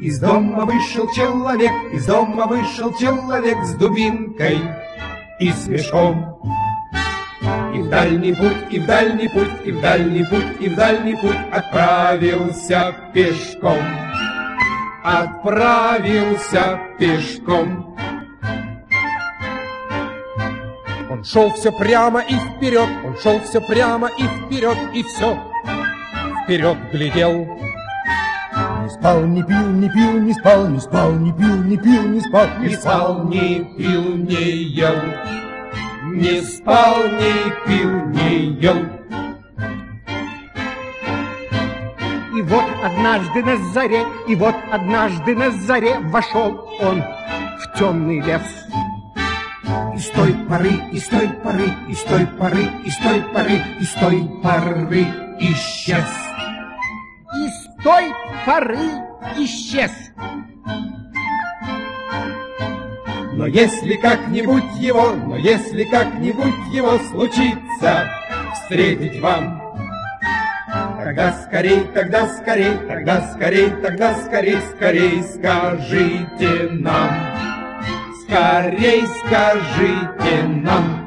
Из дома вышел человек, из дома вышел человек с дубинкой и с мешком. И в дальний путь, и в дальний путь, и в дальний путь, и в дальний путь отправился пешком. Отправился пешком. Он шел все прямо и вперед, он шел все прямо и вперед, и все вперед глядел. Не спал, не пил, не пил, не спал, не спал, не пил, не пил, не спал, не спал, не пил, не ел. Не спал, не пил, не ел. И вот однажды на заре, и вот однажды на заре вошел он в темный лес. И с той поры, и с той поры, и с той поры, и с той поры, и с той поры исчез. И с той поры исчез. Но если как-нибудь его, но если как-нибудь его случится встретить вам, тогда скорей, тогда скорей, тогда скорей, тогда скорей, скорей скажите нам. Скорей скажите нам.